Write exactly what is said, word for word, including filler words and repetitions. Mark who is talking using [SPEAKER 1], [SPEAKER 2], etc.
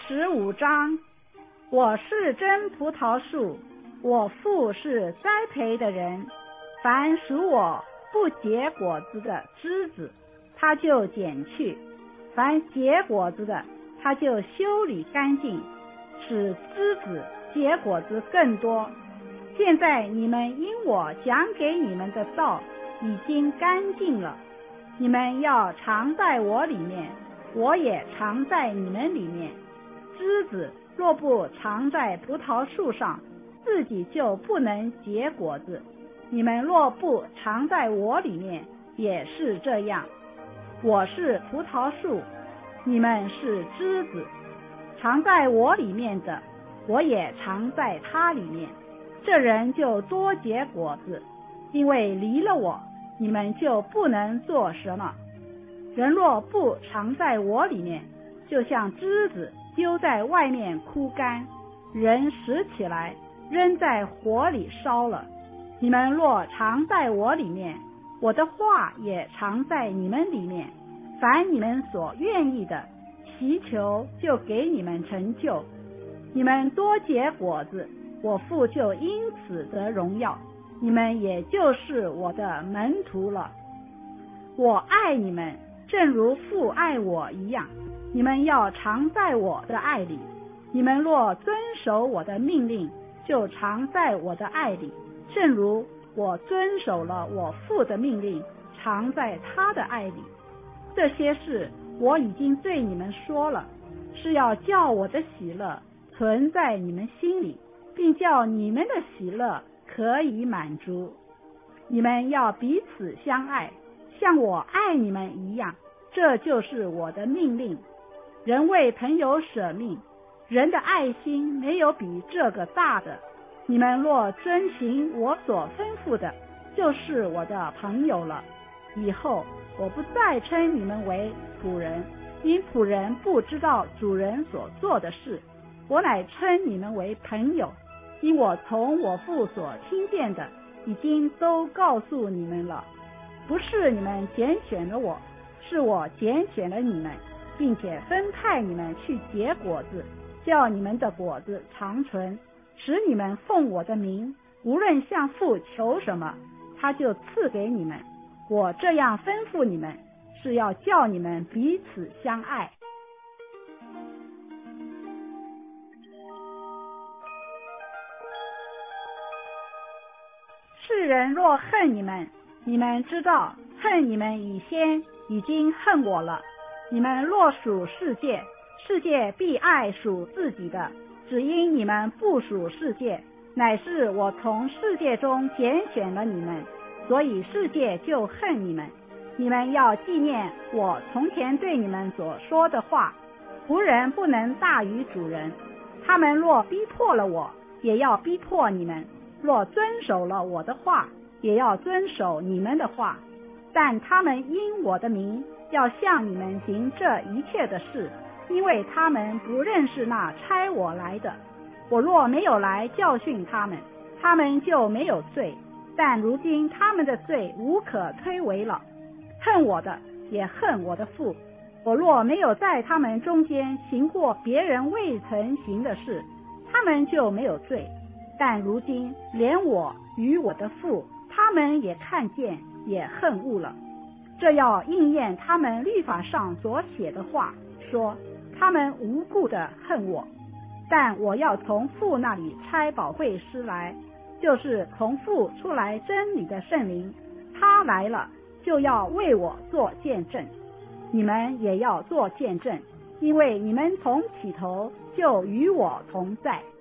[SPEAKER 1] 十五章，我是真葡萄树，我父是栽培的人。凡属我不结果子的枝子，他就剪去；凡结果子的，他就修理干净，使枝子结果子更多。现在你们因我讲给你们的道已经干净了，你们要常在我里面，我也常在你们里面。枝子若不常在葡萄树上，自己就不能结果子。你们若不常在我里面，也是这样。我是葡萄树，你们是枝子。常在我里面的，我也常在他里面。这人就多结果子，因为离了我，你们就不能做什么。人若不常在我里面，就像枝子丢在外面枯干，人拾起来扔在火里烧了。你们若常在我里面，我的话也常在你们里面。凡你们所愿意的，祈求就给你们成就。你们多结果子，我父就因此得荣耀，你们也就是我的门徒了。我爱你们，正如父爱我一样，你们要常在我的爱里。你们若遵守我的命令，就常在我的爱里，正如我遵守了我父的命令，常在他的爱里。这些事我已经对你们说了，是要叫我的喜乐存在你们心里，并叫你们的喜乐可以满足。你们要彼此相爱，像我爱你们一样，这就是我的命令。人为朋友舍命，人的爱心没有比这个大的。你们若遵行我所吩咐的，就是我的朋友了。以后我不再称你们为仆人，因仆人不知道主人所做的事。我乃称你们为朋友，因我从我父所听见的，已经都告诉你们了。不是你们拣选了我，是我拣选了你们，并且分派你们去结果子，叫你们的果子长存，使你们奉我的名，无论向父求什么，他就赐给你们。我这样吩咐你们，是要叫你们彼此相爱。世人若恨你们，你们知道恨你们以先已经恨我了。你们若属世界，世界必爱属自己的，只因你们不属世界，乃是我从世界中拣选了你们，所以世界就恨你们。你们要纪念我从前对你们所说的话，仆人不能大于主人。他们若逼迫了我，也要逼迫你们；若遵守了我的话，也要遵守你们的话。但他们因我的名要向你们行这一切的事，因为他们不认识那差我来的。我若没有来教训他们，他们就没有罪，但如今他们的罪无可推诿了。恨我的也恨我的父。我若没有在他们中间行过别人未曾行的事，他们就没有罪，但如今连我与我的父，他们也看见，也恨恶了。这要应验他们律法上所写的话，说他们无故的恨我。但我要从父那里差保惠师来，就是从父出来真理的圣灵，他来了，就要为我做见证。你们也要做见证，因为你们从起头就与我同在。